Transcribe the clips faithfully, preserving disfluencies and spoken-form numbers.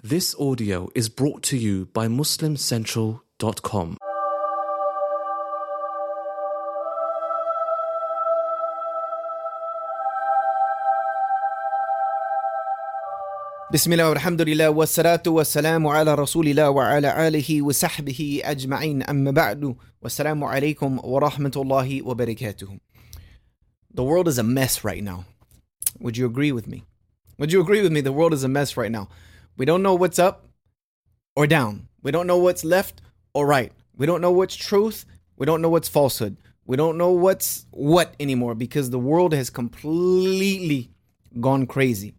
This audio is brought to you by Muslim Central dot com. Bismillah walhamdulillah wa salatu wa salamu ala rasulillah wa ala alihi wa sahbihi ajma'in amma ba'du wa salamu alaykum wa rahmatullahi wa barakatuhu. The world is a mess right now. Would you agree with me? Would you agree with me? The world is a mess right now. We don't know what's up or down. We don't know what's left or right. We don't know what's truth. We don't know what's falsehood. We don't know what's what anymore because the world has completely gone crazy.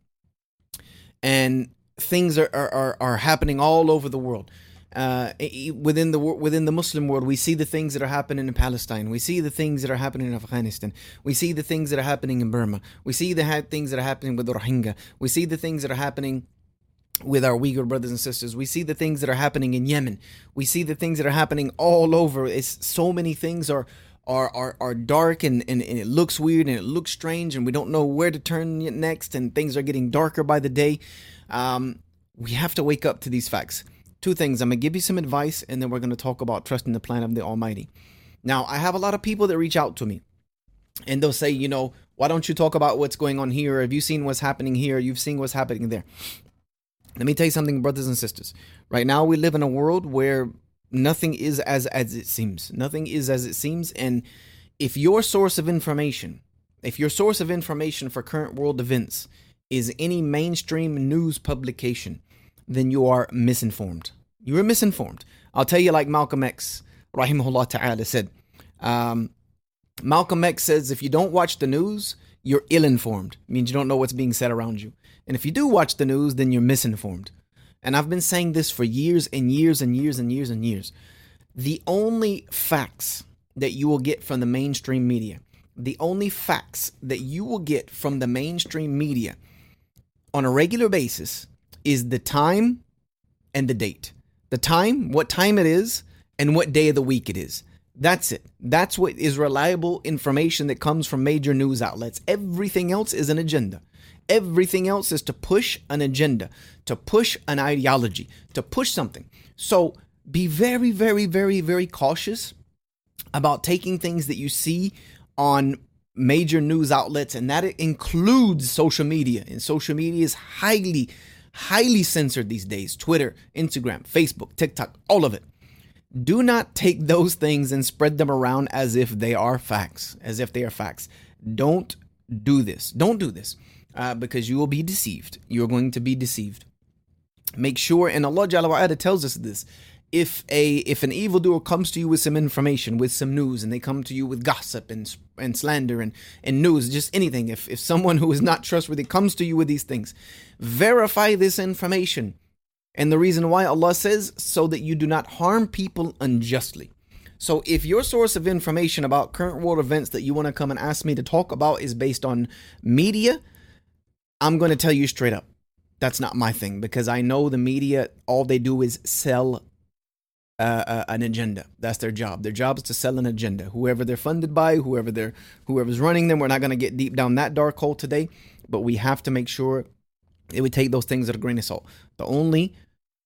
And things are, are, are happening all over the world. Uh, within the within the Muslim world, we see the things that are happening in Palestine. We see the things that are happening in Afghanistan. We see the things that are happening in Burma. We see the ha- things that are happening with the Rohingya. We see the things that are happening with our Uyghur brothers and sisters. We see the things that are happening in Yemen. We see the things that are happening all over. It's so many things are are are, are dark and, and, and it looks weird and it looks strange and we don't know where to turn next and things are getting darker by the day. Um, we have to wake up to these facts. Two things. I'm going to give you some advice and then we're going to talk about trusting the plan of the Almighty. Now, I have a lot of people that reach out to me and they'll say, you know, why don't you talk about what's going on here? Have you seen what's happening here? You've seen what's happening there. Let me tell you something, brothers and sisters. Right now, we live in a world where nothing is as, as it seems. Nothing is as it seems. And if your source of information, if your source of information for current world events is any mainstream news publication, then you are misinformed. You are misinformed. I'll tell you like Malcolm X, rahimahullah ta'ala, said. Um, Malcolm X says, if you don't watch the news, you're ill-informed. It means you don't know what's being said around you. And if you do watch the news, then you're misinformed. And I've been saying this for years and years and years and years and years. The only facts that you will get from the mainstream media, the only facts that you will get from the mainstream media on a regular basis is the time and the date. The time, what time it is, and what day of the week it is. That's it. That's what is reliable information that comes from major news outlets. Everything else is an agenda. Everything else is to push an agenda, to push an ideology, to push something. So be very, very, very, very cautious about taking things that you see on major news outlets, and that includes social media. And social media is highly, highly censored these days. Twitter, Instagram, Facebook, TikTok, all of it. Do not take those things and spread them around as if they are facts, as if they are facts. Don't do this. Don't do this. Uh, because you will be deceived. You're going to be deceived. Make sure, and Allah Jalla wa Ala tells us this, if a if an evildoer comes to you with some information, with some news, and they come to you with gossip and and slander and, and news, just anything, if, if someone who is not trustworthy comes to you with these things, verify this information. And the reason why Allah says, so that you do not harm people unjustly. So if your source of information about current world events that you want to come and ask me to talk about is based on media, I'm going to tell you straight up, that's not my thing, because I know the media, all they do is sell uh, uh, an agenda. That's their job. Their job is to sell an agenda. Whoever they're funded by, whoever they're, whoever's running them, we're not going to get deep down that dark hole today, but we have to make sure that we take those things at a grain of salt. The only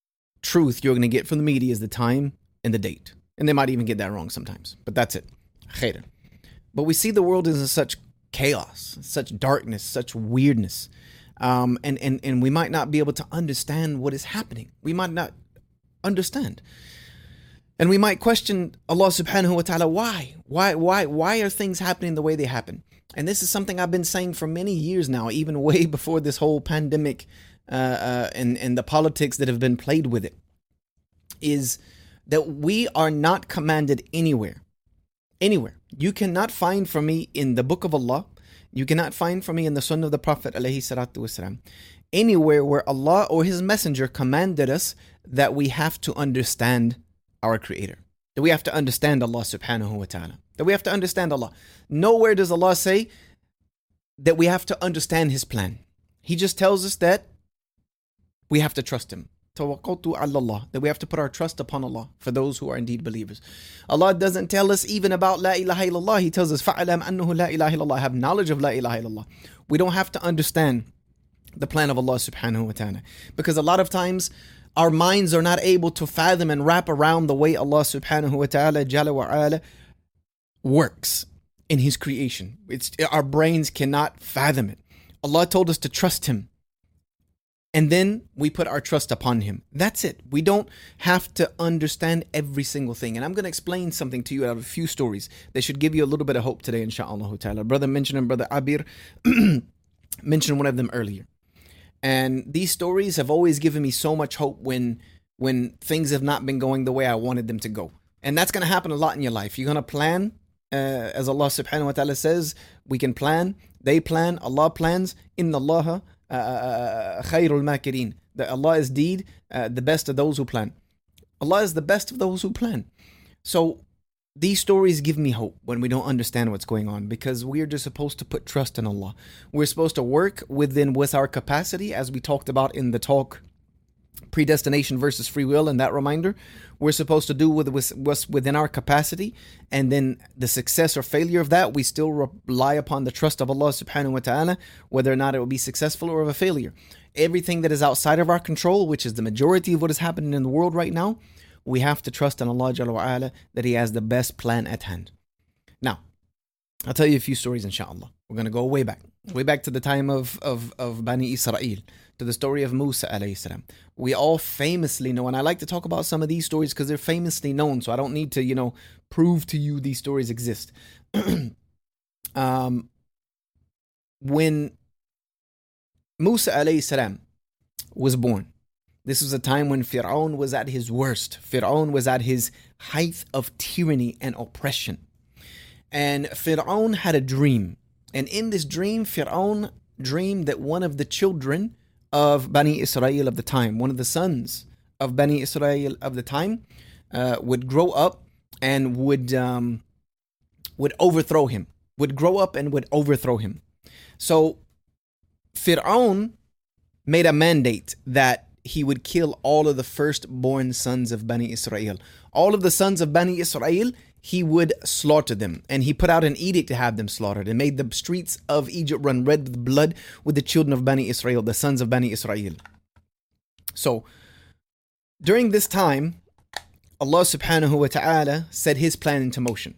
truth you're going to get from the media is the time and the date. And they might even get that wrong sometimes, but that's it. Khairan. But we see the world is in such chaos, such darkness, such weirdness. Um, and, and, and we might not be able to understand what is happening. We might not understand. And we might question Allah subhanahu wa ta'ala, why? Why, why, why are things happening the way they happen? And this is something I've been saying for many years now, even way before this whole pandemic uh, uh, and, and the politics that have been played with it, is that we are not commanded anywhere. Anywhere. You cannot find for me in the book of Allah, you cannot find for me in the sunnah of the Prophet alayhi salatu wasalam, anywhere where Allah or His Messenger commanded us that we have to understand our Creator. That we have to understand Allah subhanahu wa ta'ala. That we have to understand Allah. Nowhere does Allah say that we have to understand His plan. He just tells us that we have to trust Him. Tawakkaltu ala Allah, that we have to put our trust upon Allah for those who are indeed believers. Allah doesn't tell us even about La ilaha illallah. He tells us, فَعَلَمْ أَنَّهُ لَا إِلَهَ إِلَّا اللَّهِ. Have knowledge of La ilaha illallah. We don't have to understand the plan of Allah subhanahu wa ta'ala. Because a lot of times our minds are not able to fathom and wrap around the way Allah subhanahu wa ta'ala jalla wa ala works in His creation. It's, our brains cannot fathom it. Allah told us to trust Him. And then we put our trust upon Him. That's it. We don't have to understand every single thing. And I'm going to explain something to you out of a few stories that should give you a little bit of hope today, inshaAllah ta'ala. Brother mentioned him, Brother Abir mentioned one of them earlier. And these stories have always given me so much hope when, when things have not been going the way I wanted them to go. And that's going to happen a lot in your life. You're going to plan, uh, as Allah subhanahu wa ta'ala says, we can plan, they plan, Allah plans, inna Allaha khayrul makirin. That Allah is deed, uh, the best of those who plan. Allah is the best of those who plan. So these stories give me hope when we don't understand what's going on, because we are just supposed to put trust in Allah. We're supposed to work within with our capacity, as we talked about in the talk, predestination versus free will, and that reminder. We're supposed to do with what's within our capacity, and then the success or failure of that, we still rely upon the trust of Allah subhanahu wa ta'ala, whether or not it will be successful or of a failure. Everything that is outside of our control, which is the majority of what is happening in the world right now, we have to trust in Allah Jalla wa Ala that He has the best plan at hand. Now, I'll tell you a few stories, inshallah. We're going to go way back, way back to the time of, of, of Bani Israel, to the story of Musa alayhi salam. We all famously know, and I like to talk about some of these stories because they're famously known, so I don't need to, you know, prove to you these stories exist. um, when Musa alayhi salam was born, this was a time when Fir'aun was at his worst. Fir'aun was at his height of tyranny and oppression. And Fir'aun had a dream. And in this dream, Fir'aun dreamed that one of the children of Bani Israel of the time, one of the sons of Bani Israel of the time, uh, would grow up and would um, would overthrow him. Would grow up and would overthrow him. So Fir'aun made a mandate that he would kill all of the firstborn sons of Bani Israel. All of the sons of Bani Israel, he would slaughter them. And he put out an edict to have them slaughtered and made the streets of Egypt run red with blood with the children of Bani Israel, the sons of Bani Israel. So, during this time, Allah subhanahu wa ta'ala set His plan into motion.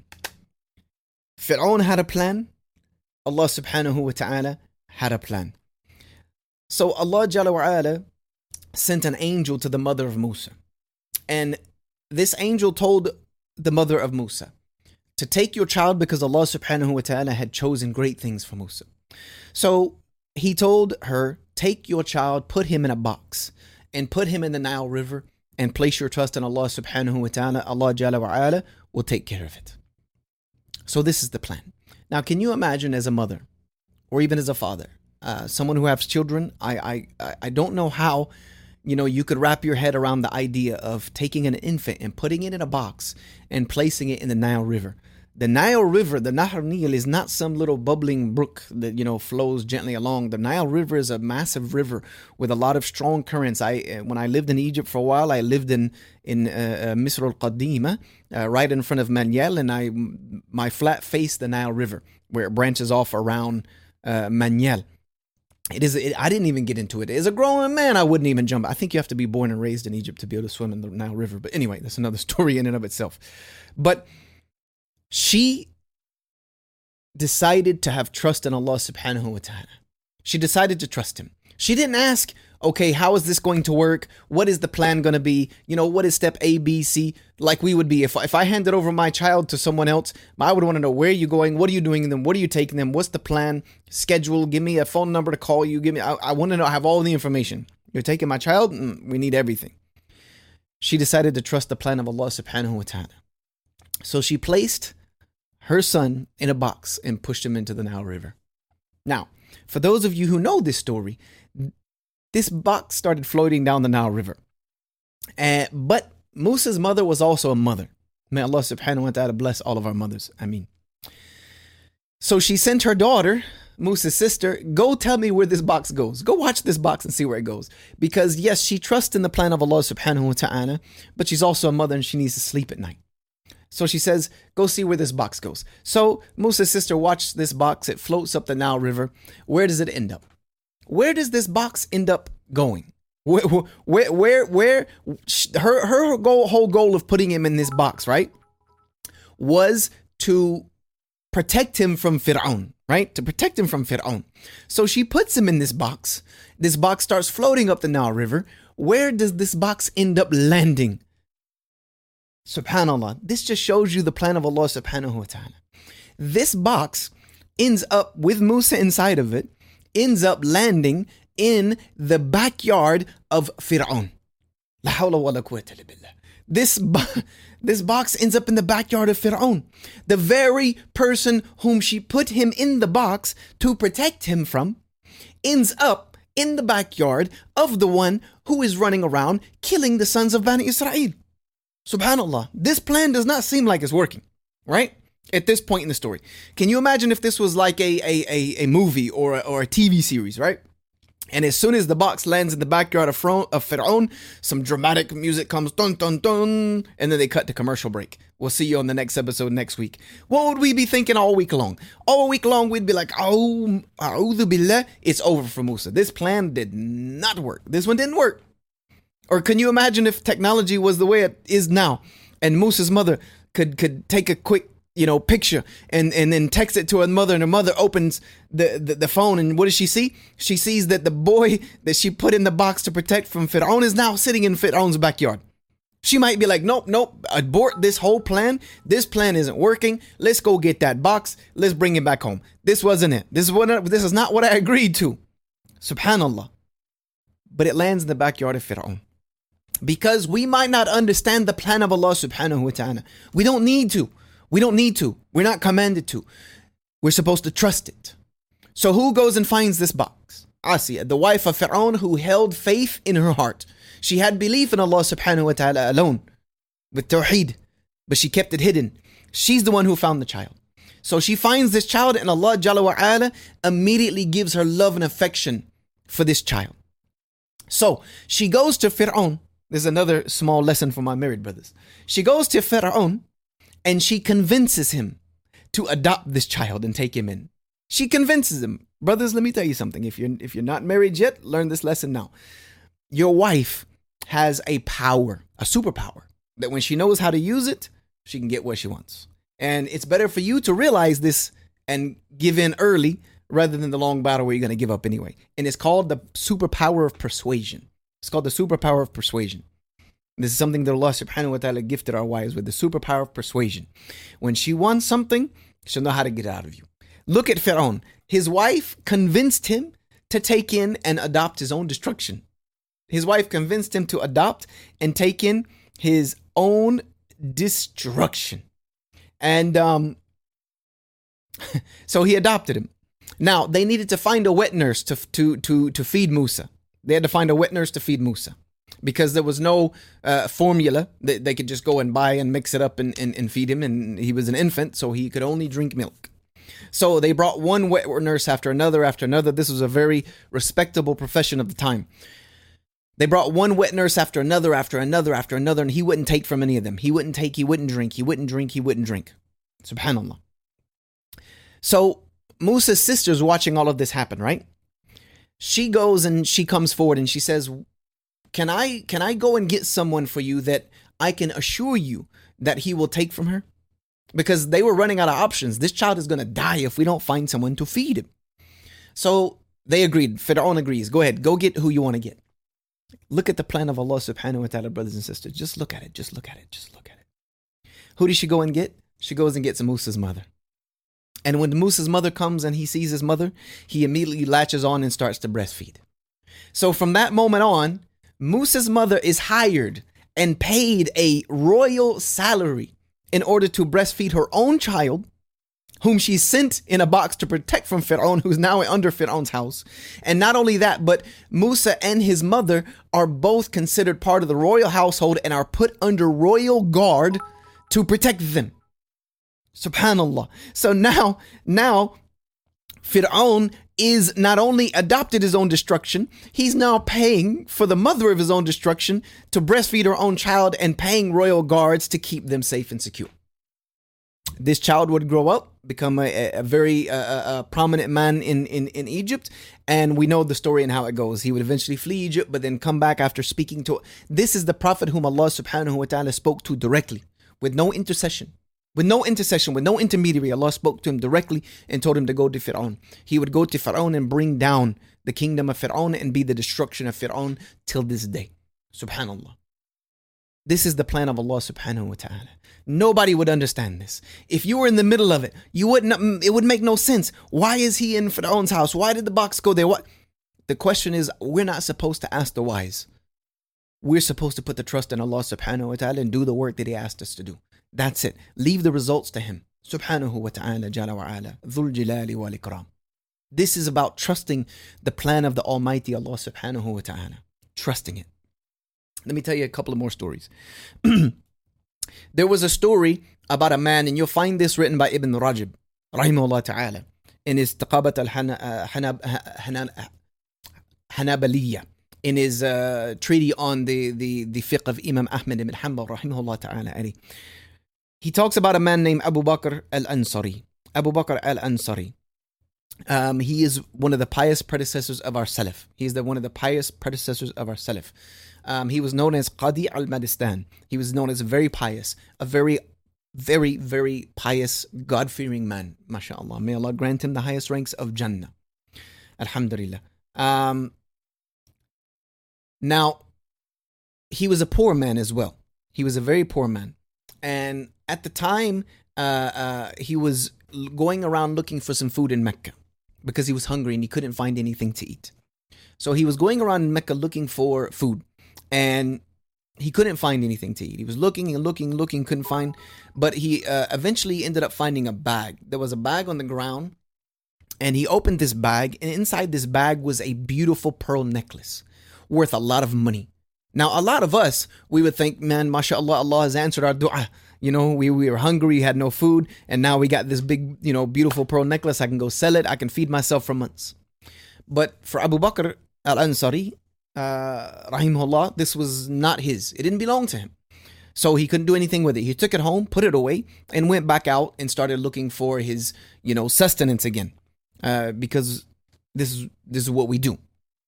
Fir'aun had a plan. Allah subhanahu wa ta'ala had a plan. So Allah Jalla wa Ala sent an angel to the mother of Musa. And this angel told the mother of Musa to take your child because Allah subhanahu wa ta'ala had chosen great things for Musa. So he told her, take your child, put him in a box and put him in the Nile River and place your trust in Allah subhanahu wa ta'ala. Allah Jalla wa Ala will take care of it. So this is the plan. Now, can you imagine as a mother or even as a father, uh, someone who has children, I, I, I don't know how You know, you could wrap your head around the idea of taking an infant and putting it in a box and placing it in the Nile River. The Nile River, the Nahr Nil, is not some little bubbling brook that, you know, flows gently along. The Nile River is a massive river with a lot of strong currents. I, when I lived in Egypt for a while, I lived in in uh, Misr al-Qadima, uh, right in front of Manyel, and I my flat faced the Nile River, where it branches off around uh, Manyel. It is. It, I didn't even get into it. As a grown man, I wouldn't even jump. I think you have to be born and raised in Egypt to be able to swim in the Nile River. But anyway, that's another story in and of itself. But she decided to have trust in Allah subhanahu wa ta'ala. She decided to trust Him. She didn't ask, okay, how is this going to work? What is the plan going to be? You know, what is step A, B, C? Like we would be. If, if I handed over my child to someone else, I would want to know, where are you going? What are you doing with them? What are you taking them? What's the plan? Schedule. Give me a phone number to call you. Give me. I, I want to know. I have all the information. You're taking my child? Mm, we need everything. She decided to trust the plan of Allah subhanahu wa ta'ala. So she placed her son in a box and pushed him into the Nile River. Now, for those of you who know this story, this box started floating down the Nile River. Uh, but Musa's mother was also a mother. May Allah subhanahu wa ta'ala bless all of our mothers. Ameen. So she sent her daughter, Musa's sister, go tell me where this box goes. Go watch this box and see where it goes. Because yes, she trusts in the plan of Allah subhanahu wa ta'ala, but she's also a mother and she needs to sleep at night. So she says, go see where this box goes. So Musa's sister watched this box. It floats up the Nile River. Where does it end up? where does this box end up going? Where, where, where, where her, her goal, whole goal of putting him in this box, right, was to protect him from Fir'aun, right? To protect him from Fir'aun. So she puts him in this box. This box starts floating up the Nile River. Where does this box end up landing? Subhanallah. This just shows you the plan of Allah subhanahu wa ta'ala. This box ends up with Musa inside of it, ends up landing in the backyard of Fir'aun. La hawla wa la quwwata illa billah. This, this box ends up in the backyard of Fir'aun. The very person whom she put him in the box to protect him from ends up in the backyard of the one who is running around killing the sons of Bani Israel. Subhanallah. This plan does not seem like it's working, right? At this point in the story. Can you imagine if this was like a, a, a, a movie or a, or a T V series, right? And as soon as the box lands in the backyard of Fir'aun, some dramatic music comes, dun, dun, dun, and then they cut to commercial break. We'll see you on the next episode next week. What would we be thinking all week long? All week long, we'd be like, oh, a'udhu billah, it's over for Musa. This plan did not work. This one didn't work. Or can you imagine if technology was the way it is now, and Musa's mother could, could take a quick, you know, picture and, and then text it to her mother, and her mother opens the, the, the phone, and what does she see? She sees that the boy that she put in the box to protect from Fir'aun is now sitting in Fir'aun's backyard. She might be like, nope, nope, abort this whole plan. This plan isn't working. Let's go get that box. Let's bring it back home. This wasn't it. This is what I, this is not what I agreed to. Subhanallah. But it lands in the backyard of Fir'aun. Because we might not understand the plan of Allah subhanahu wa ta'ala. We don't need to. We don't need to. We're not commanded to. We're supposed to trust it. So who goes and finds this box? Asiyah, the wife of Fir'aun, who held faith in her heart. She had belief in Allah subhanahu wa ta'ala alone with tawheed, but she kept it hidden. She's the one who found the child. So she finds this child, and Allah Jalla wa Ala immediately gives her love and affection for this child. So she goes to Fir'aun. There's another small lesson for my married brothers. She goes to Fir'aun and she convinces him to adopt this child and take him in. She convinces him. Brothers, let me tell you something. If you're, if you're not married yet, learn this lesson now. Your wife has a power, a superpower, that when she knows how to use it, she can get what she wants. And it's better for you to realize this and give in early rather than the long battle where you're going to give up anyway. And it's called the superpower of persuasion. It's called the superpower of persuasion. This is something that Allah subhanahu wa ta'ala gifted our wives with, the superpower of persuasion. When she wants something, she'll know how to get it out of you. Look at Fir'aun. His wife convinced him to take in and adopt his own destruction. His wife convinced him to adopt and take in his own destruction. And um, so he adopted him. Now, they needed to find a wet nurse to, to, to, to feed Musa. They had to find a wet nurse to feed Musa because there was no uh, formula that they could just go and buy and mix it up and, and, and feed him. And he was an infant, so he could only drink milk. So they brought one wet nurse after another after another. This was a very respectable profession of the time. They brought one wet nurse after another, after another, after another, and he wouldn't take from any of them. He wouldn't take, he wouldn't drink, he wouldn't drink, he wouldn't drink. Subhanallah. So Musa's sister's watching all of this happen, right? She goes and she comes forward and she says, can I, can I go and get someone for you that I can assure you that he will take from her? Because they were running out of options. This child is going to die if we don't find someone to feed him. So they agreed. Fir'aun agrees. Go ahead. Go get who you want to get. Look at the plan of Allah subhanahu wa ta'ala, brothers and sisters. Just look at it. Just look at it. Just look at it. Who does she go and get? She goes and gets Musa's mother. And when Musa's mother comes and he sees his mother, he immediately latches on and starts to breastfeed. So from that moment on, Musa's mother is hired and paid a royal salary in order to breastfeed her own child, whom she sent in a box to protect from Fir'aun, who's now under Fir'aun's house. And not only that, but Musa and his mother are both considered part of the royal household and are put under royal guard to protect them. Subhanallah. So now, now Fir'aun is not only adopted his own destruction, he's now paying for the mother of his own destruction to breastfeed her own child and paying royal guards to keep them safe and secure. This child would grow up, become a, a very uh, a prominent man in, in, in Egypt. And we know the story and how it goes. He would eventually flee Egypt, but then come back after speaking to... This is the prophet whom Allah subhanahu wa ta'ala spoke to directly, with no intercession. With no intercession, with no intermediary. Allah spoke to him directly and told him to go to Fir'aun. He would go to Fir'aun and bring down the kingdom of Fir'aun and be the destruction of Fir'aun till this day. Subhanallah. This is the plan of Allah subhanahu wa ta'ala. Nobody would understand this. If you were in the middle of it, you wouldn't, it would make no sense. Why is he in Fir'aun's house? Why did the box go there? What? The question is, we're not supposed to ask the wise. We're supposed to put the trust in Allah subhanahu wa ta'ala and do the work that He asked us to do. That's it. Leave the results to Him. Subhanahu wa ta'ala, jalla wa ala, dhul jalali wal ikram. This is about trusting the plan of the Almighty Allah subhanahu wa ta'ala. Trusting it. Let me tell you a couple of more stories. There was a story about a man, and you'll find this written by Ibn Rajab, rahimahullah ta'ala, in his Taqabat al-Hanabaliyya, in his uh, treaty on the, the, the fiqh of Imam Ahmad ibn Hanbal, rahimahullah ta'ala. He talks about a man named Abu Bakr al-Ansari. Abu Bakr al-Ansari. Um, he is one of the pious predecessors of our Salaf. He is the, one of the pious predecessors of our Salaf. Um, he was known as Qadi al-Madistan. He was known as very pious, a very, very, very pious, God-fearing man. MashaAllah. May Allah grant him the highest ranks of Jannah. Alhamdulillah. Um, now, he was a poor man as well. He was a very poor man. And at the time, uh, uh, he was going around looking for some food in Mecca because he was hungry and he couldn't find anything to eat. So he was going around in Mecca looking for food. And he couldn't find anything to eat. He was looking and looking, looking, couldn't find. But he uh, eventually ended up finding a bag. There was a bag on the ground. And he opened this bag. And inside this bag was a beautiful pearl necklace worth a lot of money. Now, a lot of us, we would think, man, mashallah, Allah has answered our dua. You know, we, we were hungry, had no food. And now we got this big, you know, beautiful pearl necklace. I can go sell it. I can feed myself for months. But for Abu Bakr al-Ansari, Uh, rahimahullah, this was not his. It didn't belong to him. So he couldn't do anything with it. He took it home, put it away, and went back out and started looking for his, you know, sustenance again. Uh, because this is, this is what we do.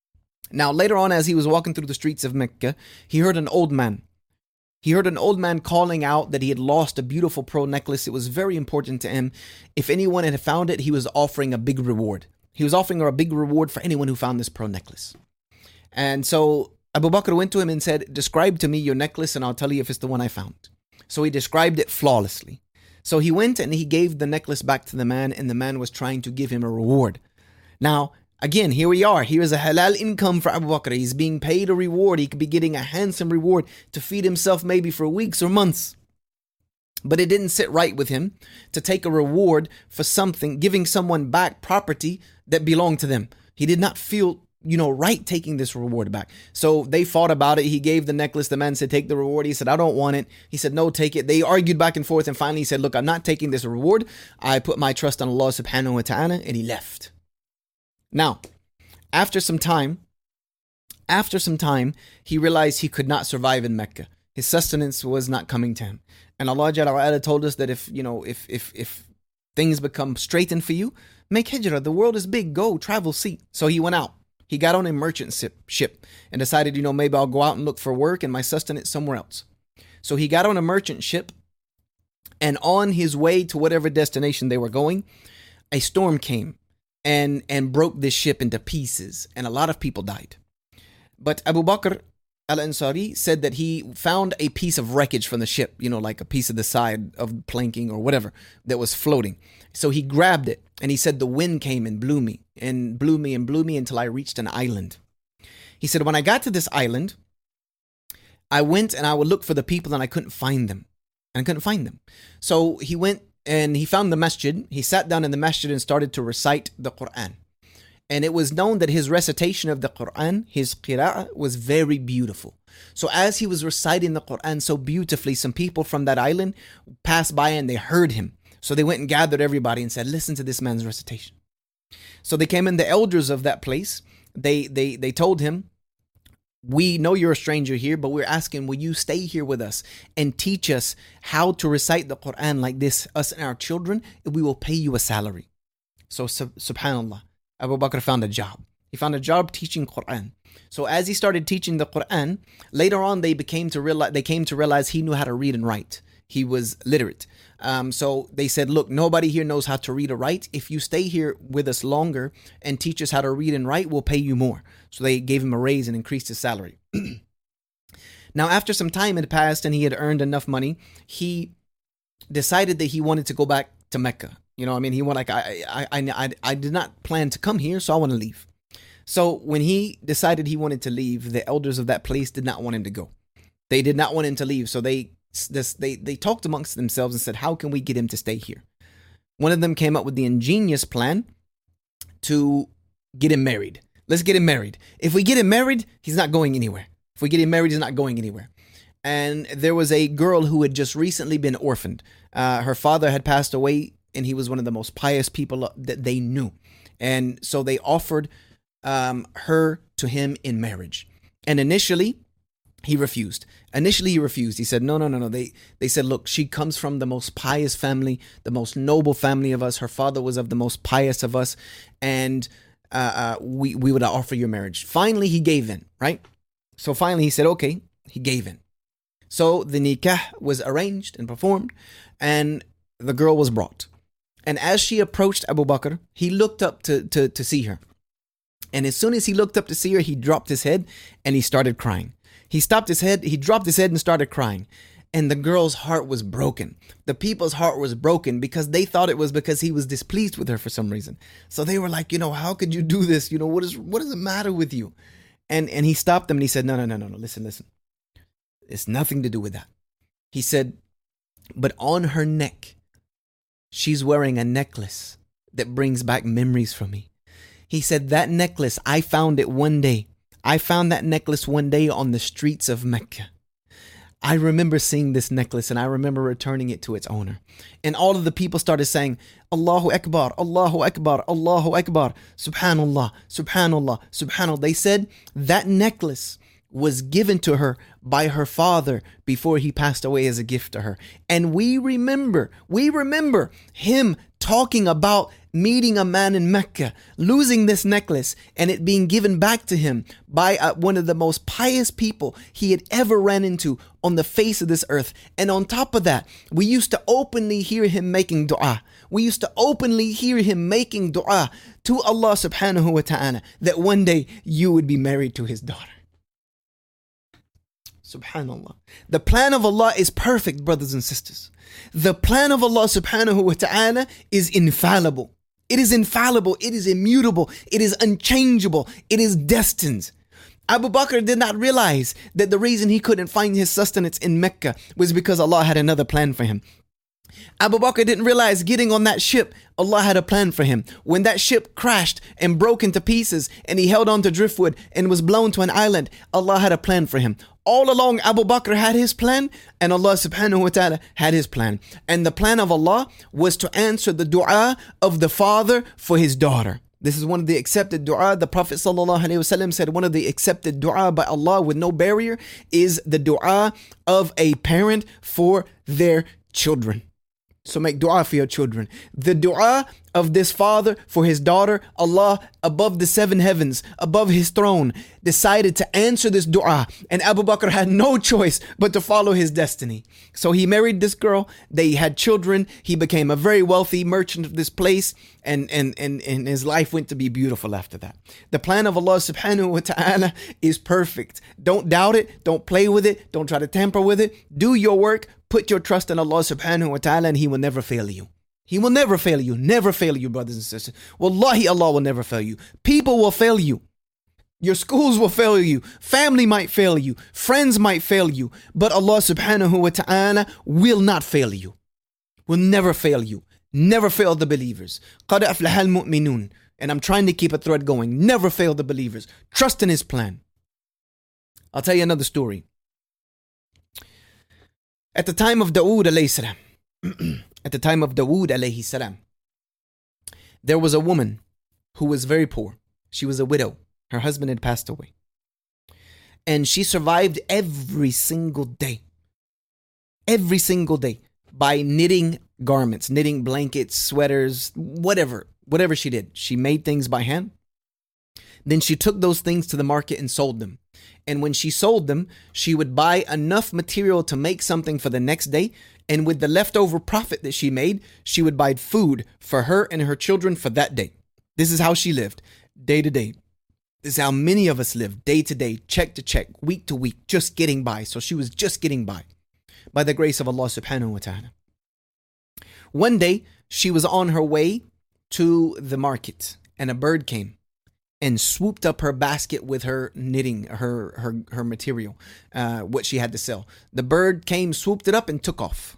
Now, later on, as he was walking through the streets of Mecca, he heard an old man. He heard an old man calling out that he had lost a beautiful pearl necklace. It was very important to him. If anyone had found it, he was offering a big reward. He was offering a big reward for anyone who found this pearl necklace. And so Abu Bakr went to him and said, describe to me your necklace and I'll tell you if it's the one I found. So he described it flawlessly. So he went and he gave the necklace back to the man, and the man was trying to give him a reward. Now, again, here we are. Here is a halal income for Abu Bakr. He's being paid a reward. He could be getting a handsome reward to feed himself maybe for weeks or months. But it didn't sit right with him to take a reward for something, giving someone back property that belonged to them. He did not feel, you know, right taking this reward back. So they fought about it. He gave the necklace. The man said, take the reward. He said, I don't want it. He said, no, take it. They argued back and forth. And finally he said, look, I'm not taking this reward. I put my trust on Allah subhanahu wa ta'ala. And he left. Now, after some time, after some time, he realized he could not survive in Mecca. His sustenance was not coming to him. And Allah Jalla wa Ala told us that if, you know, if, if, if things become straightened for you, make hijrah. The world is big. Go, travel, see. So he went out. He got on a merchant ship and decided, you know, maybe I'll go out and look for work and my sustenance somewhere else. So he got on a merchant ship, and on his way to whatever destination they were going, a storm came and, and broke this ship into pieces, and a lot of people died. But Abu Bakr al-Ansari said that he found a piece of wreckage from the ship, you know, like a piece of the side of planking or whatever that was floating. So he grabbed it, and he said the wind came and blew me and blew me and blew me until I reached an island. He said, when I got to this island, I went and I would look for the people and I couldn't find them. And I couldn't find them. So he went and he found the masjid. He sat down in the masjid and started to recite the Quran. And it was known that his recitation of the Quran, his qira'ah, was very beautiful. So as he was reciting the Quran so beautifully, some people from that island passed by and they heard him. So they went and gathered everybody and said, listen to this man's recitation. So they came in, the elders of that place, they they they told him, we know you're a stranger here, but we're asking, will you stay here with us and teach us how to recite the Quran like this, us and our children, and we will pay you a salary. So sub- subhanallah, Abu Bakr found a job. He found a job teaching Quran. So as he started teaching the Quran, later on they became to realize they came to realize he knew how to read and write. He was literate. Um, so they said, look, nobody here knows how to read or write. If you stay here with us longer and teach us how to read and write, we'll pay you more. So they gave him a raise and increased his salary. Now, after some time had passed and he had earned enough money, he decided that he wanted to go back to Mecca. You know, I mean, he went like, I, I, I, I, I did not plan to come here, so I want to leave. So when he decided he wanted to leave, the elders of that place did not want him to go. They did not want him to leave. So they this, they they talked amongst themselves and said, how can we get him to stay here? One of them came up with the ingenious plan to get him married. Let's get him married. If we get him married, he's not going anywhere. If we get him married, he's not going anywhere. And there was a girl who had just recently been orphaned. Uh, her father had passed away, and he was one of the most pious people that they knew. And so they offered um, her to him in marriage. And initially, he refused. Initially, he refused. He said, no, no, no, no. They they said, look, she comes from the most pious family, the most noble family of us. Her father was of the most pious of us. And uh, uh, we, we would offer your marriage. Finally, he gave in, right? So finally, he said, okay, he gave in. So the nikah was arranged and performed, and the girl was brought. And as she approached Abu Bakr, he looked up to, to, to see her. And as soon as he looked up to see her, he dropped his head and he started crying. He stopped his head, he dropped his head and started crying. And the girl's heart was broken. The people's heart was broken because they thought it was because he was displeased with her for some reason. So they were like, you know, how could you do this? You know, what is what does it matter with you? And and he stopped them and he said, no, no, no, no, no, listen, listen. It's nothing to do with that. He said, but on her neck, she's wearing a necklace that brings back memories from me. He said, that necklace, I found it one day. I found that necklace one day on the streets of Mecca. I remember seeing this necklace and I remember returning it to its owner. And all of the people started saying, Allahu Akbar, Allahu Akbar, Allahu Akbar, Subhanallah, Subhanallah, Subhanallah. They said that necklace was given to her by her father before he passed away as a gift to her. And we remember, we remember him talking about meeting a man in Mecca, losing this necklace, and it being given back to him by uh, one of the most pious people he had ever ran into on the face of this earth. And on top of that, we used to openly hear him making dua. We used to openly hear him making dua to Allah subhanahu wa ta'ala that one day you would be married to his daughter. Subhanallah. The plan of Allah is perfect, brothers and sisters. The plan of Allah subhanahu wa ta'ala is infallible. It is infallible. It is immutable. It is unchangeable. It is destined. Abu Bakr did not realize that the reason he couldn't find his sustenance in Mecca was because Allah had another plan for him. Abu Bakr didn't realize getting on that ship, Allah had a plan for him. When that ship crashed and broke into pieces and he held on to driftwood and was blown to an island, Allah had a plan for him. All along, Abu Bakr had his plan and Allah subhanahu wa ta'ala had his plan. And the plan of Allah was to answer the dua of the father for his daughter. This is one of the accepted dua. The Prophet sallallahu alaihi wasallam said one of the accepted dua by Allah with no barrier is the dua of a parent for their children. So make dua for your children. The dua of this father for his daughter, Allah above the seven heavens, above his throne, decided to answer this dua. And Abu Bakr had no choice but to follow his destiny. So he married this girl. They had children. He became a very wealthy merchant of this place. And, and, and, and his life went to be beautiful after that. The plan of Allah subhanahu wa ta'ala is perfect. Don't doubt it. Don't play with it. Don't try to tamper with it. Do your work. Put your trust in Allah subhanahu wa ta'ala and He will never fail you. He will never fail you. Never fail you, brothers and sisters. Wallahi, Allah will never fail you. People will fail you. Your schools will fail you. Family might fail you. Friends might fail you. But Allah subhanahu wa ta'ala will not fail you. Will never fail you. Never fail the believers. قَدْ أَفْلَحَ الْمُؤْمِنُونَ. And I'm trying to keep a thread going. Never fail the believers. Trust in His plan. I'll tell you another story. At the time of Dawood alayhi salam, at the time of Dawood alayhi salam, there was a woman who was very poor. She was a widow. Her husband had passed away. And she survived every single day. Every single day by knitting garments, knitting blankets, sweaters, whatever, whatever she did. She made things by hand. Then she took those things to the market and sold them. And when she sold them, she would buy enough material to make something for the next day. And with the leftover profit that she made, she would buy food for her and her children for that day. This is how she lived, day to day. This is how many of us live, day to day, check to check, week to week, just getting by. So she was just getting by, by the grace of Allah subhanahu wa ta'ala. One day, she was on her way to the market, and a bird came and swooped up her basket with her knitting, her her her material, uh, what she had to sell. The bird came, swooped it up, and took off.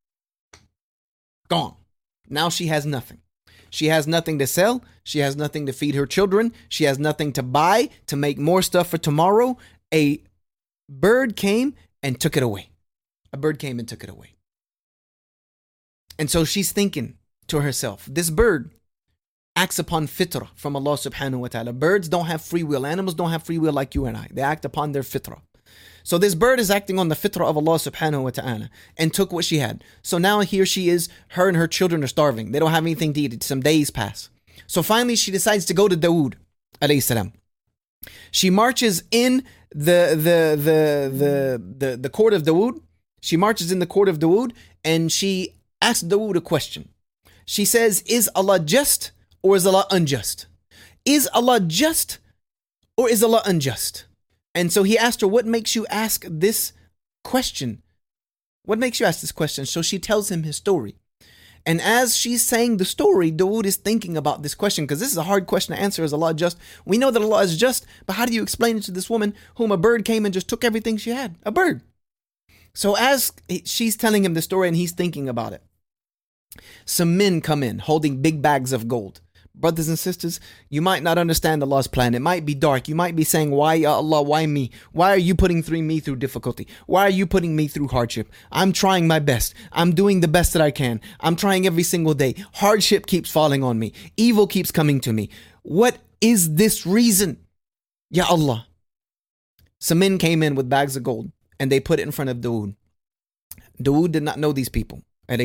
Gone. Now she has nothing. She has nothing to sell. She has nothing to feed her children. She has nothing to buy to make more stuff for tomorrow. A bird came and took it away. A bird came and took it away. And so she's thinking to herself, this bird acts upon fitrah from Allah subhanahu wa ta'ala. Birds don't have free will. Animals don't have free will like you and I. They act upon their fitrah. So this bird is acting on the fitrah of Allah subhanahu wa ta'ala and took what she had. So now here she is, her and her children are starving. They don't have anything to eat. Some days pass. So finally she decides to go to Dawood alayhi salam. She marches in the, the, the, the, the, the court of Dawood. She marches in the court of Dawood and she asks Dawood a question. She says, is Allah just or is Allah unjust? Is Allah just or is Allah unjust? And so he asked her, what makes you ask this question? What makes you ask this question? So she tells him his story. And as she's saying the story, Dawood is thinking about this question, because this is a hard question to answer. Is Allah just? We know that Allah is just, but how do you explain it to this woman whom a bird came and just took everything she had? A bird. So as she's telling him the story and he's thinking about it, some men come in holding big bags of gold. Brothers and sisters, you might not understand Allah's plan. It might be dark. You might be saying, why, Ya Allah, why me? Why are you putting through me through difficulty? Why are you putting me through hardship? I'm trying my best. I'm doing the best that I can. I'm trying every single day. Hardship keeps falling on me. Evil keeps coming to me. What is this reason? Ya Allah. Some men came in with bags of gold and they put it in front of Dawood. Dawood did not know these people.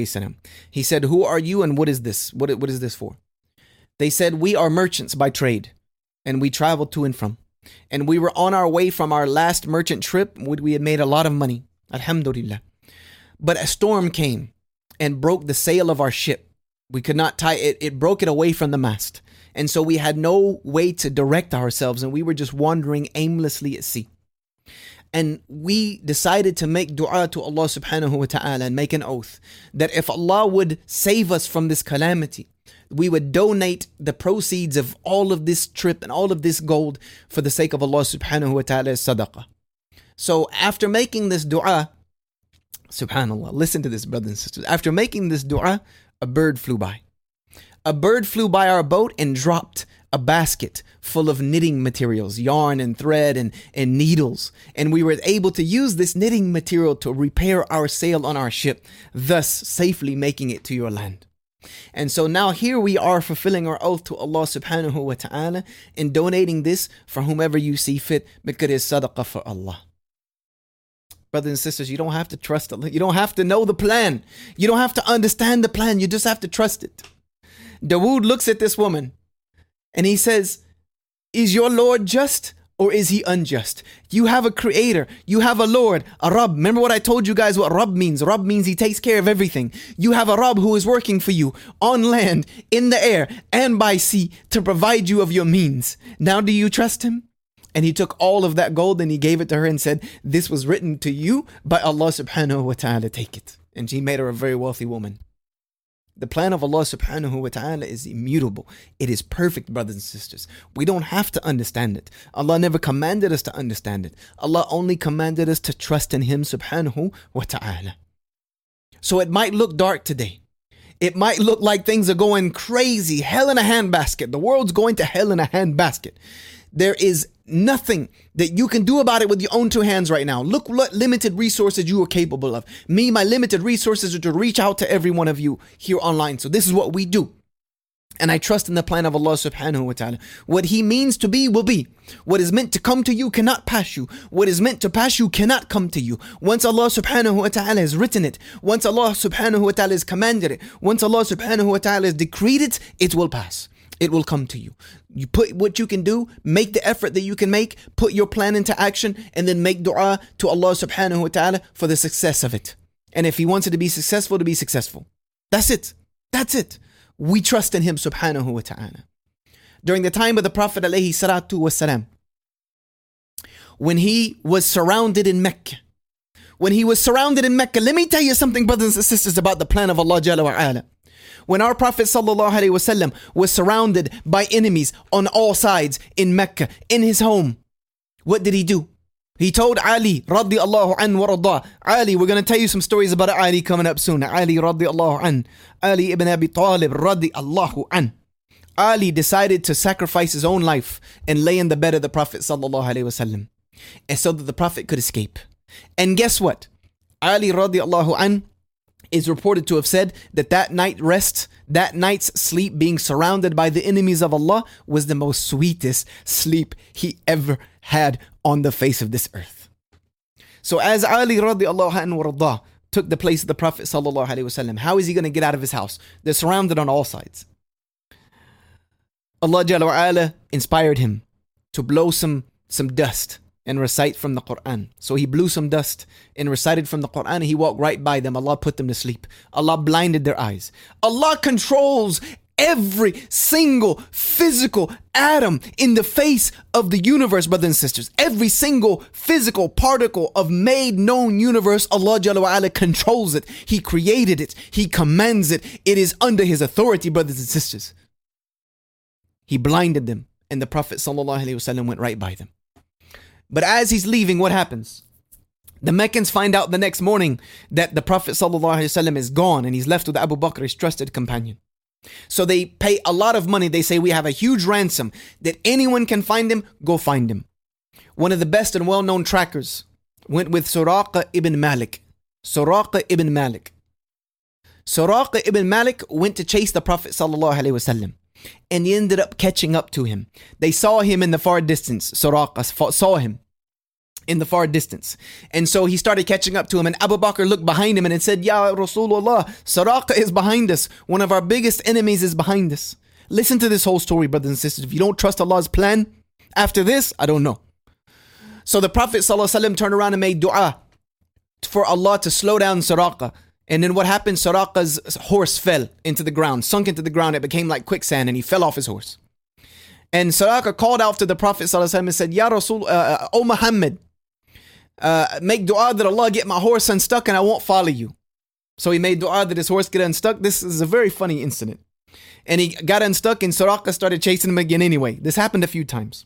He said, who are you and what is this? What, what is this for? They said, we are merchants by trade and we travel to and from. And we were on our way from our last merchant trip. We had made a lot of money. Alhamdulillah. But a storm came and broke the sail of our ship. We could not tie it. It broke it away from the mast. And so we had no way to direct ourselves. And we were just wandering aimlessly at sea. And we decided to make dua to Allah subhanahu wa ta'ala and make an oath that if Allah would save us from this calamity, we would donate the proceeds of all of this trip and all of this gold for the sake of Allah subhanahu wa ta'ala's sadaqah. So after making this dua, subhanallah, listen to this, brothers and sisters. After making this dua, a bird flew by. A bird flew by our boat and dropped a basket full of knitting materials, yarn and thread and, and needles. And we were able to use this knitting material to repair our sail on our ship, thus safely making it to your land. And so now here we are fulfilling our oath to Allah subhanahu wa ta'ala and donating this for whomever you see fit, because it is sadaqah for Allah. Brothers and sisters, you don't have to trust Allah. You don't have to know the plan. You don't have to understand the plan. You just have to trust it. Dawood looks at this woman and he says, is your Lord just or is he unjust? You have a creator. You have a Lord, a Rabb. Remember what I told you guys what Rabb means. Rabb means he takes care of everything. You have a Rabb who is working for you on land, in the air, and by sea to provide you of your means. Now do you trust him? And he took all of that gold and he gave it to her and said, this was written to you by Allah subhanahu wa ta'ala, take it. And she made her a very wealthy woman. The plan of Allah subhanahu wa ta'ala is immutable. It is perfect, brothers and sisters. We don't have to understand it. Allah never commanded us to understand it. Allah only commanded us to trust in him subhanahu wa ta'ala. So it might look dark today. It might look like things are going crazy. Hell in a handbasket. The world's going to hell in a handbasket. There is nothing that you can do about it with your own two hands right now. Look what limited resources you are capable of. Me, my limited resources are to reach out to every one of you here online. So this is what we do. And I trust in the plan of Allah subhanahu wa ta'ala. What He means to be will be. What is meant to come to you cannot pass you. What is meant to pass you cannot come to you. Once Allah subhanahu wa ta'ala has written it, once Allah subhanahu wa ta'ala has commanded it, once Allah subhanahu wa ta'ala has decreed it, it will pass. It will come to you. You put what you can do, make the effort that you can make, put your plan into action, and then make dua to Allah subhanahu wa ta'ala for the success of it. And if He wants it to be successful, to be successful. That's it. That's it. We trust in Him subhanahu wa ta'ala. During the time of the Prophet alayhi salatu wasalam, when he was surrounded in Mecca, when he was surrounded in Mecca, let me tell you something, brothers and sisters, about the plan of Allah Jalla wa ala. When our Prophet sallallahu alayhi wasallam was surrounded by enemies on all sides in Mecca, in his home, what did he do? He told Ali radiallahu an wa radha. Ali, we're going to tell you some stories about Ali coming up soon. Ali radiallahu an. Ali ibn Abi Talib radiallahu an. Ali decided to sacrifice his own life and lay in the bed of the Prophet sallallahu alaihi wasallam, and so that the Prophet could escape. And guess what? Ali radiallahu an is reported to have said that that night rest, that night's sleep, being surrounded by the enemies of Allah, was the most sweetest sleep he ever had on the face of this earth. So as Ali radiallahu anhu took the place of the Prophet sallallahu alaihi wasallam, how is he going to get out of his house? They're surrounded on all sides. Allah Jalla wa ala inspired him to blow some, some dust and recite from the Quran. So he blew some dust and recited from the Quran, and he walked right by them. Allah put them to sleep. Allah blinded their eyes. Allah controls every single physical atom in the face of the universe, brothers and sisters. Every single physical particle of made known universe, Allah Jalla wa ala controls it. He created it. He commands it. It is under His authority, brothers and sisters. He blinded them, and the Prophet sallallahu alaihi wasallam went right by them. But as he's leaving, what happens? The Meccans find out the next morning that the Prophet sallallahu alaihi wasallam is gone, and he's left with Abu Bakr, his trusted companion. So they pay a lot of money. They say, we have a huge ransom that anyone can find him, go find him. One of the best and well-known trackers went with Suraqa ibn Malik. Suraqa ibn Malik. Suraqa ibn Malik went to chase the Prophet sallallahu alaihi wasallam, and he ended up catching up to him. They saw him in the far distance. Suraqa saw him in the far distance. And so he started catching up to him, and Abu Bakr looked behind him and it said, Ya Rasulullah, Suraqa is behind us. One of our biggest enemies is behind us. Listen to this whole story, brothers and sisters. If you don't trust Allah's plan after this, I don't know. So the Prophet ﷺ turned around and made dua for Allah to slow down Suraqa. And then what happened? Suraqa's horse fell into the ground, sunk into the ground. It became like quicksand, and he fell off his horse. And Suraqa called out to the Prophet ﷺ and said, Ya Rasul, uh, O Muhammad, uh, make dua that Allah get my horse unstuck and I won't follow you. So he made dua that his horse get unstuck. This is a very funny incident. And he got unstuck, and Suraqa started chasing him again anyway. This happened a few times.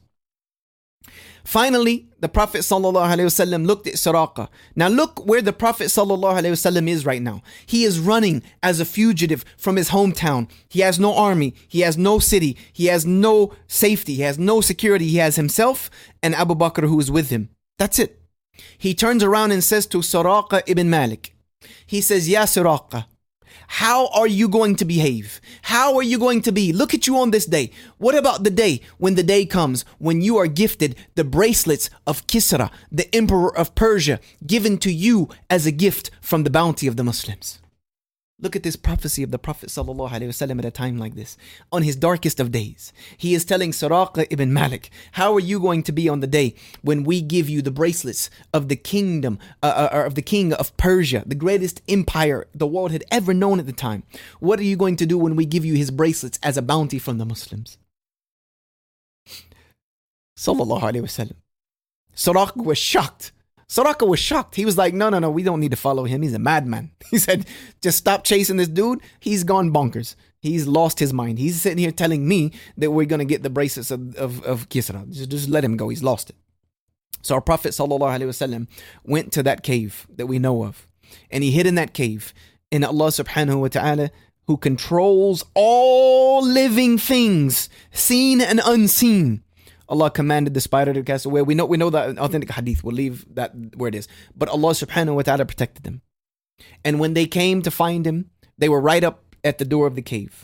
Finally, the Prophet ﷺ looked at Suraqa. Now look where the Prophet ﷺ is right now. He is running as a fugitive from his hometown. He has no army. He has no city. He has no safety. He has no security. He has himself and Abu Bakr who is with him. That's it. He turns around and says to Suraqa ibn Malik, he says, Ya Suraqa, how are you going to behave? How are you going to be? Look at you on this day. What about the day when the day comes when you are gifted the bracelets of Kisra, the emperor of Persia, given to you as a gift from the bounty of the Muslims? Look at this prophecy of the Prophet ﷺ at a time like this. On his darkest of days, he is telling Suraqa ibn Malik, how are you going to be on the day when we give you the bracelets of the kingdom, uh, uh, of the king of Persia, the greatest empire the world had ever known at the time? What are you going to do when we give you his bracelets as a bounty from the Muslims? Sallallahu alayhi wa sallam. Suraqa was shocked. Suraqa was shocked. He was like, no, no, no, we don't need to follow him. He's a madman. He said, just stop chasing this dude. He's gone bonkers. He's lost his mind. He's sitting here telling me that we're going to get the bracelets of, of, of Kisra. Just, just let him go. He's lost it. So our Prophet ﷺ went to that cave that we know of. And he hid in that cave. And Allah subhanahu wa ta'ala, who controls all living things, seen and unseen, Allah commanded the spider to cast away. We know we know that authentic hadith. We'll leave that where it is. But Allah subhanahu wa ta'ala protected them. And when they came to find him, they were right up at the door of the cave.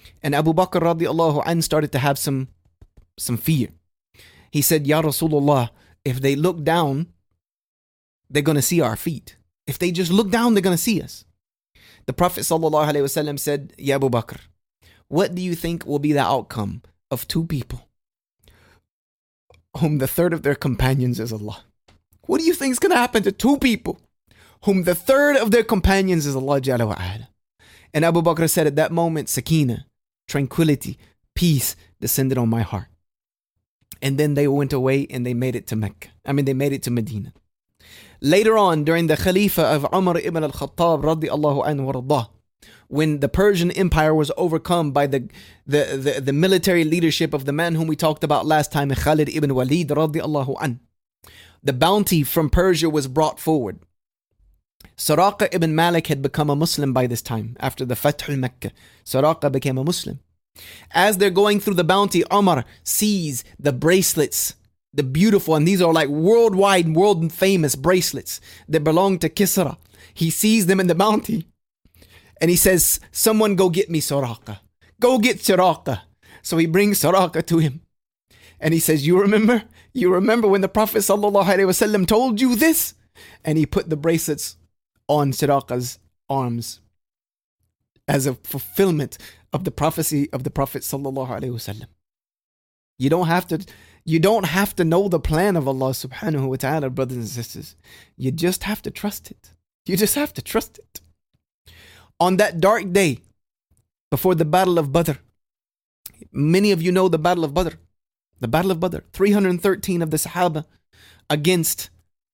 And Abu Bakr radiallahu anh started to have some, some fear. He said, Ya Rasulullah, if they look down, they're going to see our feet. If they just look down, they're going to see us. The Prophet sallallahu alaihi wasallam said, Ya Abu Bakr, what do you think will be the outcome of two people whom the third of their companions is Allah? What do you think is going to happen to two people whom the third of their companions is Allah Jalla wa Ala? And Abu Bakr said at that moment, Sakina, tranquility, peace descended on my heart. And then they went away and they made it to Mecca. I mean, they made it to Medina. Later on, during the Khalifa of Umar ibn al-Khattab radiallahu anhu wa raddah, when the Persian Empire was overcome by the, the, the, the military leadership of the man whom we talked about last time, Khalid ibn Walid radiallahu anhu, the bounty from Persia was brought forward. Suraqa ibn Malik had become a Muslim by this time. After the Fath al-Makkah, Suraqa became a Muslim. As they're going through the bounty, Umar sees the bracelets, the beautiful, and these are like worldwide, world famous bracelets that belong to Kisra. He sees them in the bounty and he says, someone go get me Suraqa. Go get Suraqa. So he brings Suraqa to him. And he says, you remember? You remember when the Prophet sallallahu alaihi wasallam told you this? And he put the bracelets on Suraqa's arms as a fulfillment of the prophecy of the Prophet sallallahu alaihi wasallam. You don't have to, you don't have to know the plan of Allah subhanahu wa ta'ala, brothers and sisters. You just have to trust it. You just have to trust it. On that dark day, before the Battle of Badr, many of you know the Battle of Badr. The Battle of Badr, three hundred thirteen of the Sahaba against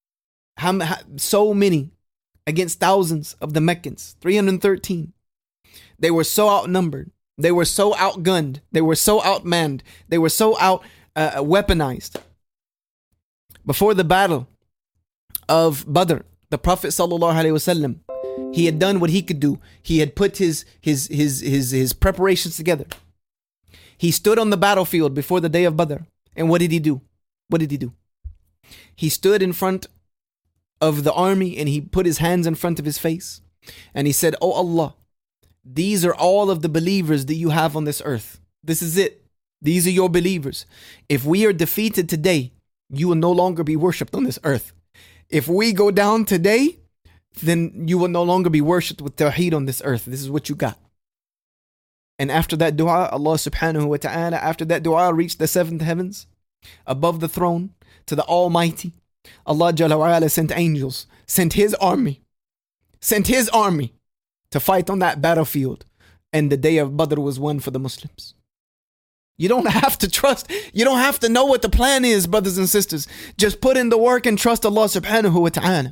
so many, against thousands of the Meccans, three hundred thirteen. They were so outnumbered. They were so outgunned. They were so outmanned. They were so out uh, weaponized. Before the battle of Badr, the Prophet sallallahu alaihi wasallam, he had done what he could do. He had put his his his his his preparations together. He stood on the battlefield before the day of Badr. And what did he do? What did he do? He stood in front of the army and he put his hands in front of his face. And he said, Oh Allah, these are all of the believers that you have on this earth. This is it. These are your believers. If we are defeated today, you will no longer be worshipped on this earth. If we go down today, then you will no longer be worshipped with tawheed on this earth. This is what you got. And after that dua, Allah subhanahu wa ta'ala, after that dua reached the seventh heavens, above the throne, to the Almighty, Allah Jalla wa Ala sent angels, sent His army, sent His army to fight on that battlefield. And the day of Badr was won for the Muslims. You don't have to trust, you don't have to know what the plan is, brothers and sisters. Just put in the work and trust Allah subhanahu wa ta'ala.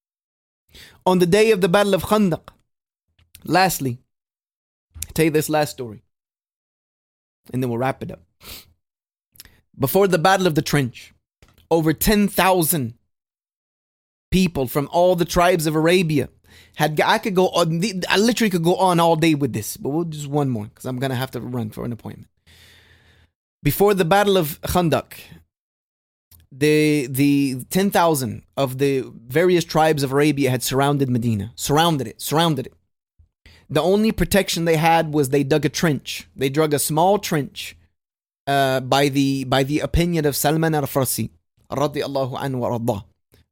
On the day of the Battle of Khandaq, lastly, I'll tell you this last story, and then we'll wrap it up. Before the Battle of the Trench, over ten thousand people from all the tribes of Arabia had, I could go on, I literally could go on all day with this, but we'll just one more, because I'm going to have to run for an appointment. Before the Battle of Khandaq, the, the ten thousand of the various tribes of Arabia had surrounded Medina, surrounded it, surrounded it. The only protection they had was they dug a trench. They dug a small trench uh, by the by the opinion of Salman al-Farsi, radiallahu anhu wa raddah.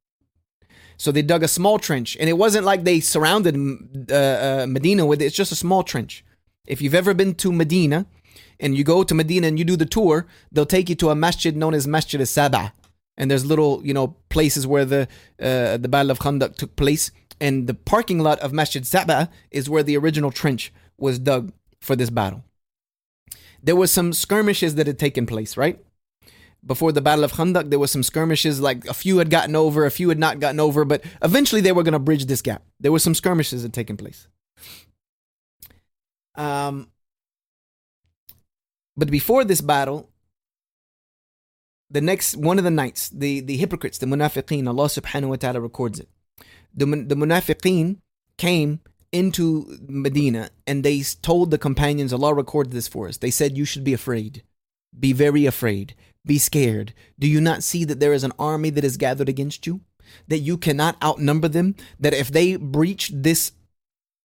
So they dug a small trench, and it wasn't like they surrounded uh, uh, Medina with it. It's just a small trench. If you've ever been to Medina, and you go to Medina and you do the tour, they'll take you to a masjid known as Masjid al-Sab'a. And there's little, you know, places where the uh, the Battle of Khandaq took place. And the parking lot of Masjid Sab'a is where the original trench was dug for this battle. There were some skirmishes that had taken place, right? Before the Battle of Khandaq, there were some skirmishes, like a few had gotten over, a few had not gotten over, but eventually they were going to bridge this gap. There were some skirmishes that had taken place. Um, but before this battle, the next, one of the nights, the, the hypocrites, the munafiqeen, Allah subhanahu wa ta'ala records it. The, the munafiqeen came into Medina and they told the companions, Allah recorded this for us. They said, you should be afraid. Be very afraid. Be scared. Do you not see that there is an army that is gathered against you? That you cannot outnumber them? That if they breach this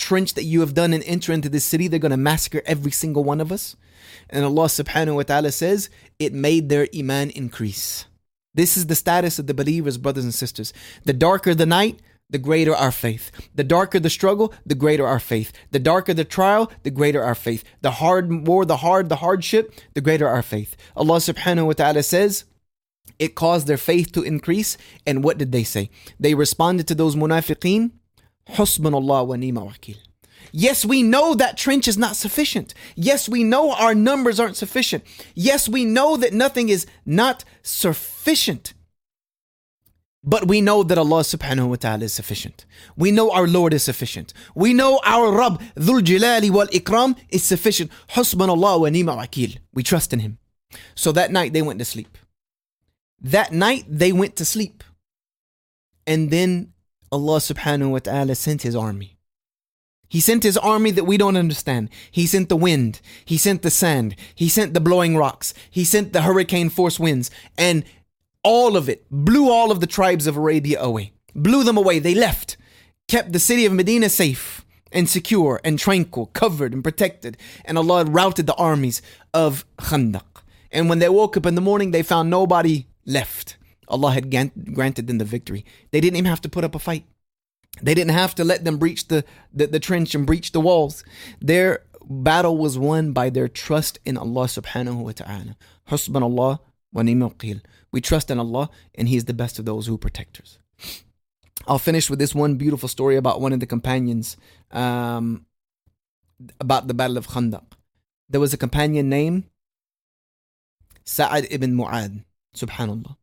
trench that you have done and enter into this city, they're going to massacre every single one of us. And Allah subhanahu wa ta'ala says, it made their iman increase. This is the status of the believers, brothers and sisters. The darker the night, the greater our faith. The darker the struggle, the greater our faith. The darker the trial, the greater our faith. The hard more, the hard, the hardship, the greater our faith. Allah subhanahu wa ta'ala says, it caused their faith to increase. And what did they say? They responded to those munafiqeen, Husbunallah wa ni'ma wakil. Yes, we know that trench is not sufficient. Yes, we know our numbers aren't sufficient. Yes, we know that nothing is not sufficient. But we know that Allah subhanahu wa ta'ala is sufficient. We know our Lord is sufficient. We know our Rabb, Dhul Jalali wal Ikram, is sufficient. Husbunallah wa ni'ma wakil. We trust in Him. So that night they went to sleep. That night they went to sleep. And then Allah subhanahu wa ta'ala sent His army. He sent His army that we don't understand. He sent the wind. He sent the sand. He sent the blowing rocks. He sent the hurricane force winds. And all of it blew all of the tribes of Arabia away. Blew them away. They left. Kept the city of Medina safe and secure and tranquil, covered and protected. And Allah routed the armies of Khandaq. And when they woke up in the morning, they found nobody left. Allah had granted them the victory. They didn't even have to put up a fight. They didn't have to let them breach the, the, the trench and breach the walls. Their battle was won by their trust in Allah subhanahu wa ta'ala. Husbanallah wa ni'mal wakil. We trust in Allah and He is the best of those who protect us. I'll finish with this one beautiful story about one of the companions um, about the Battle of Khandaq. There was a companion named Sa'ad ibn Mu'adh. Subhanallah.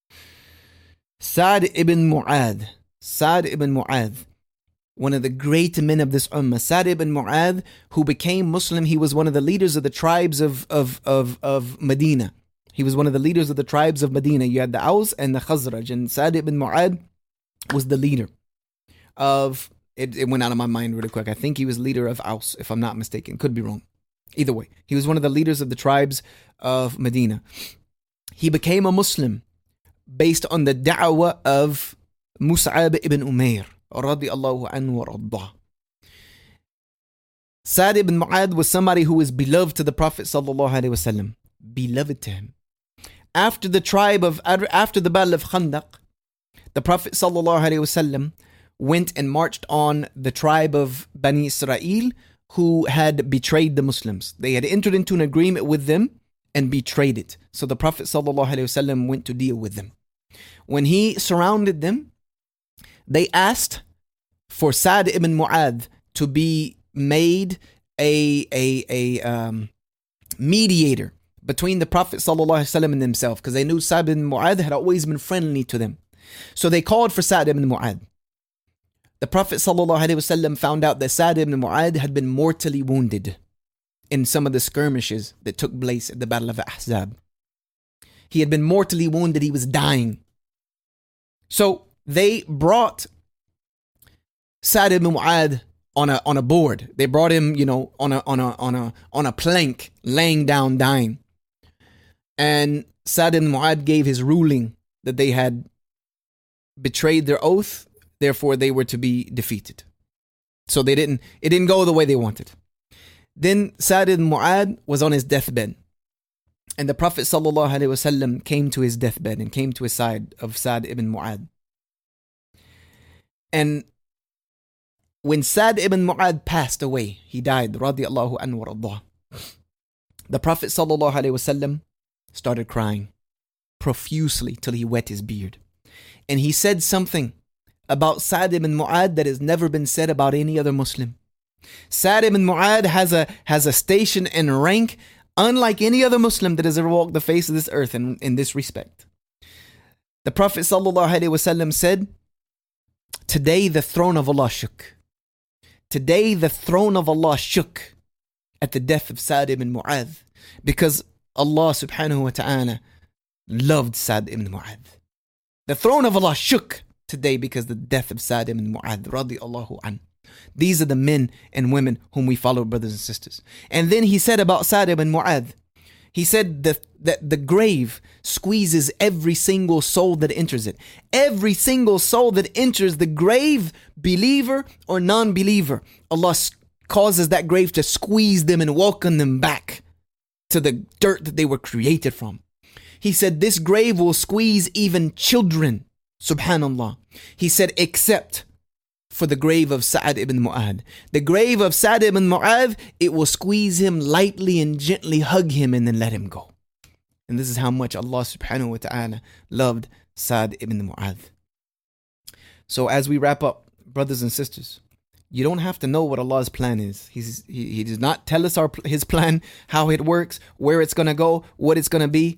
Sa'ad ibn Mu'adh. Sa'ad ibn Mu'adh, one of the great men of this ummah. Sa'ad ibn Mu'adh, who became Muslim, he was one of the leaders of the tribes of, of, of, of Medina. He was one of the leaders of the tribes of Medina. You had the Aus and the Khazraj, and Sa'ad ibn Mu'adh was the leader of, it, it went out of my mind really quick. I think he was leader of Aus, if I'm not mistaken. Could be wrong. Either way, he was one of the leaders of the tribes of Medina. He became a Muslim based on the da'wah of Mus'ab ibn Umair radiyallahu anhu wa raddah. Sa'ad ibn Mu'adh was somebody who was beloved to the Prophet sallallahu alaihi wasallam. Beloved to him. After the tribe of, after the Battle of Khandaq, the Prophet sallallahu alaihi wasallam went and marched on the tribe of Bani Israel who had betrayed the Muslims. They had entered into an agreement with them and betrayed it. So the Prophet sallallahu alaihi wasallam went to deal with them. When he surrounded them, they asked for Sa'ad ibn Mu'adh to be made a, a, a um, mediator between the Prophet ﷺ and themselves, because they knew Sa'ad ibn Mu'adh had always been friendly to them. So they called for Sa'ad ibn Mu'adh. The Prophet ﷺ found out that Sa'ad ibn Mu'adh had been mortally wounded in some of the skirmishes that took place at the Battle of Ahzab. He had been mortally wounded. He was dying. So they brought Sa'ad ibn Mu'adh on a on a board. They brought him, you know, on a on a on a on a plank, laying down, dying. And Sa'ad ibn Mu'adh gave his ruling that they had betrayed their oath, therefore they were to be defeated. So they didn't. It didn't go the way they wanted. Then Sa'ad ibn Mu'adh was on his deathbed, and the Prophet sallallahu alaihi wasallam came to his deathbed and came to his side of Sa'ad ibn Mu'adh. And when Sa'ad ibn Mu'adh passed away, he died, radiyallahu anhu wa raddah. The Prophet sallallahu alaihi wasallam started crying profusely till he wet his beard. And he said something about Sa'ad ibn Mu'adh that has never been said about any other Muslim. Sa'ad ibn Mu'adh has a, has a station and rank unlike any other Muslim that has ever walked the face of this earth in, in this respect. The Prophet sallallahu alaihi wasallam said, today the throne of Allah shook. Today the throne of Allah shook at the death of Sa'ad ibn Mu'adh, because Allah subhanahu wa ta'ala loved Sa'ad ibn Mu'adh. The throne of Allah shook today because of the death of Sa'ad ibn Mu'adh radiyallahu anhu. These are the men and women whom we follow, brothers and sisters. And then he said about Sa'ad ibn Mu'adh, He said that, that the grave squeezes every single soul that enters it. Every single soul that enters the grave, believer or non-believer, Allah causes that grave to squeeze them and welcome them back to the dirt that they were created from. He said this grave will squeeze even children. Subhanallah. He said except for the grave of Sa'ad ibn Mu'adh. The grave of Sa'ad ibn Mu'adh, it will squeeze him lightly and gently, hug him and then let him go. And this is how much Allah subhanahu wa ta'ala loved Sa'ad ibn Mu'adh. So as we wrap up, brothers and sisters, you don't have to know what Allah's plan is. He's, he, he does not tell us our, his plan, how it works, where it's going to go, what it's going to be.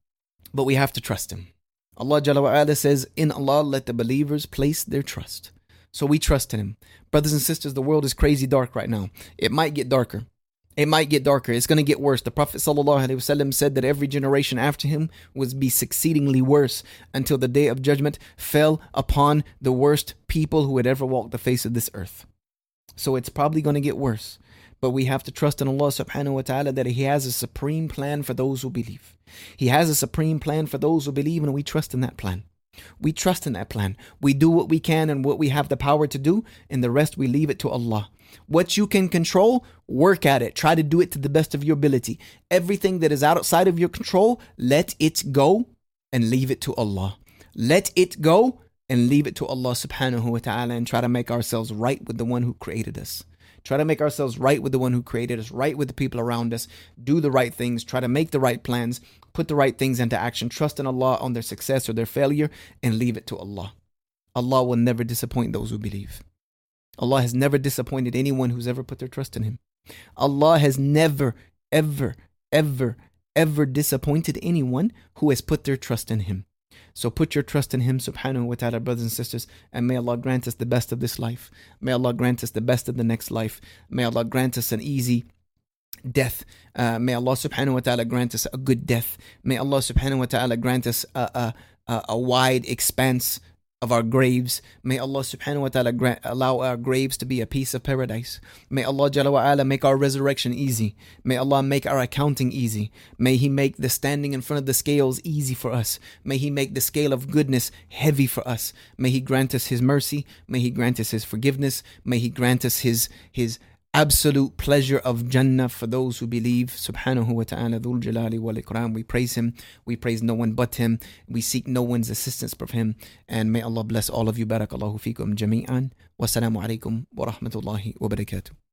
But we have to trust him. Allah Jalla wa Ala says, in Allah let the believers place their trust. So we trust in him. Brothers and sisters, the world is crazy dark right now. It might get darker. It might get darker. It's going to get worse. The Prophet sallallahu alaihi wasallam said that every generation after him would be succeedingly worse until the day of judgment fell upon the worst people who had ever walked the face of this earth. So it's probably going to get worse. But we have to trust in Allah subhanahu wa ta'ala that he has a supreme plan for those who believe. He has a supreme plan for those who believe, and we trust in that plan. We trust in that plan. We do what we can and what we have the power to do, and the rest we leave it to Allah. What you can control, work at it. Try to do it to the best of your ability. Everything that is outside of your control, let it go and leave it to Allah. Let it go and leave it to Allah subhanahu wa ta'ala, and try to make ourselves right with the one who created us. Try to make ourselves right with the one who created us, right with the people around us. Do the right things. Try to make the right plans. Put the right things into action. Trust in Allah on their success or their failure, and leave it to Allah. Allah will never disappoint those who believe. Allah has never disappointed anyone who's ever put their trust in him. Allah has never, ever, ever, ever disappointed anyone who has put their trust in him. So put your trust in him subhanahu wa ta'ala, brothers and sisters, and may Allah grant us the best of this life. May Allah grant us the best of the next life. May Allah grant us an easy death. Uh, may Allah subhanahu wa ta'ala grant us a good death. May Allah subhanahu wa ta'ala grant us a, a, a wide expanse of our graves. May Allah subhanahu wa ta'ala grant, allow our graves to be a piece of paradise. May Allah Jalla wa Ala make our resurrection easy. May Allah make our accounting easy. May He make the standing in front of the scales easy for us. May He make the scale of goodness heavy for us. May He grant us His mercy. May He grant us His forgiveness. May He grant us His His absolute pleasure of Jannah for those who believe. Subhanahu wa ta'ala dhul jalali wal ikram. We praise him. We praise no one but him. We seek no one's assistance from him. And may Allah bless all of you. Barakallahu feekum jami'an. Wassalamu alaikum wa rahmatullahi wa barakatuh.